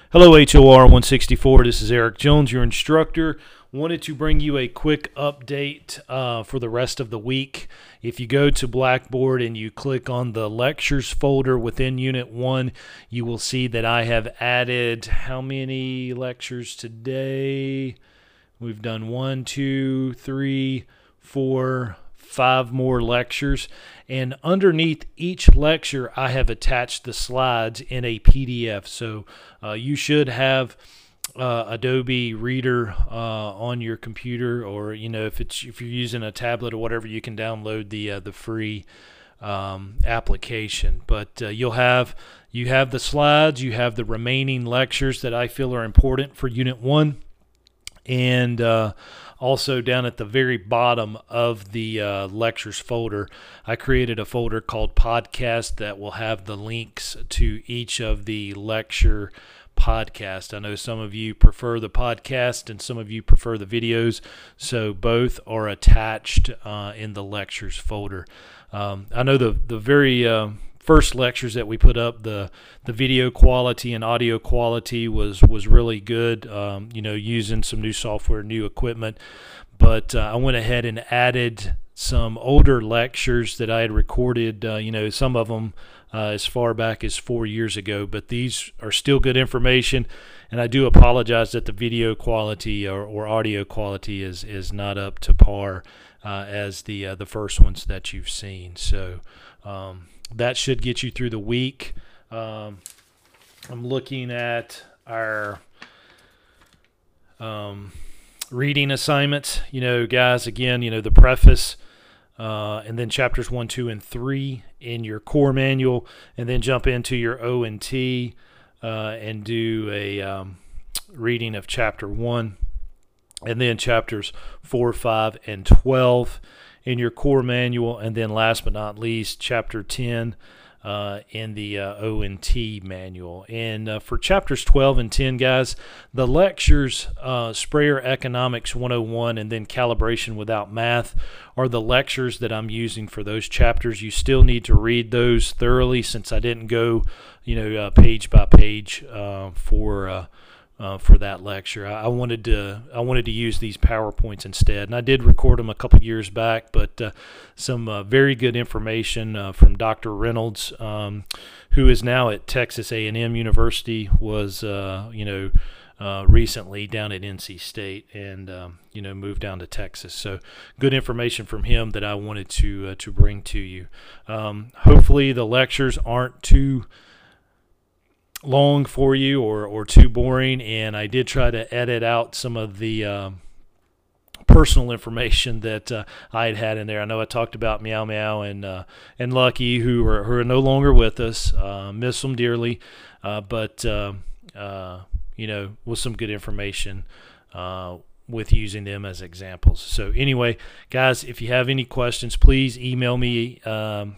Hello, HOR 164. This is Eric Jones, your instructor. Wanted to bring you a quick update for the rest of the week. If you go to Blackboard and you click on the lectures folder within Unit 1, you will see that I have added how many lectures today? We've done 1, 2, 3, 4, 5 more lectures, and underneath each lecture I have attached the slides in a PDF. So you should have Adobe Reader on your computer, or if you're using a tablet or whatever, you can download the free application. But you have the slides, you have the remaining lectures that I feel are important for Unit 1, and also down at the very bottom of the lectures folder, I created a folder called podcast that will have the links to each of the lecture podcasts. I know some of you prefer the podcast and some of you prefer the videos, so both are attached in the lectures folder. I know the very first lectures that we put up, the video quality and audio quality was really good, using some new software, new equipment. But I went ahead and added some older lectures that I had recorded, some of them as far back as 4 years ago. But these are still good information, and I do apologize that the video quality or audio quality is not up to par as the first ones that you've seen. So that should get you through the week. I'm looking at our reading assignments. Guys, again, the preface, and then chapters 1, 2, and 3 in your core manual, and then jump into your O&T and do a reading of chapter 1, and then chapters 4, 5, and 12 in your core manual, and then last but not least, chapter 10 in the O&T manual. And for chapters 12 and 10, guys, the lectures, Sprayer Economics 101 and then Calibration Without Math, are the lectures that I'm using for those chapters. You still need to read those thoroughly, since I didn't go, page by page for that lecture. I wanted to use these PowerPoints instead, and I did record them a couple years back. But some very good information from Dr. Reynolds, who is now at Texas A&M University, was recently down at NC State, and moved down to Texas. So good information from him that I wanted to bring to you. Hopefully the lectures aren't too long for you or too boring, and I did try to edit out some of the personal information that I had in there. I know I talked about Meow Meow and Lucky, who are no longer with us. Miss them dearly, but with some good information with using them as examples. So anyway, guys, if you have any questions, please email me at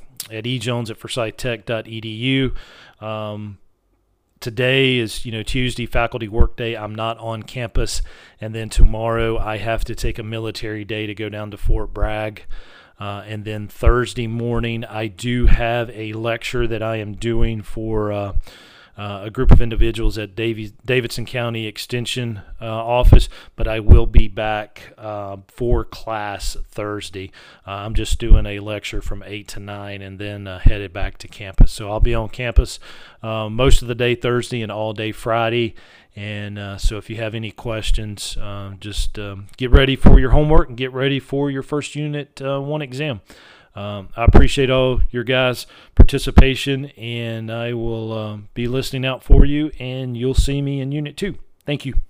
ejones@forsythtech.edu. Today is, Tuesday, faculty work day. I'm not on campus. And then tomorrow I have to take a military day to go down to Fort Bragg. And then Thursday morning I do have a lecture that I am doing for a group of individuals at Davidson County Extension office, but I will be back for class Thursday. I'm just doing a lecture from 8 to 9 and then headed back to campus. So I'll be on campus most of the day Thursday and all day Friday. And so if you have any questions, just get ready for your homework and get ready for your first Unit 1 exam. I appreciate all your guys' participation, and I will be listening out for you, and you'll see me in Unit 2. Thank you.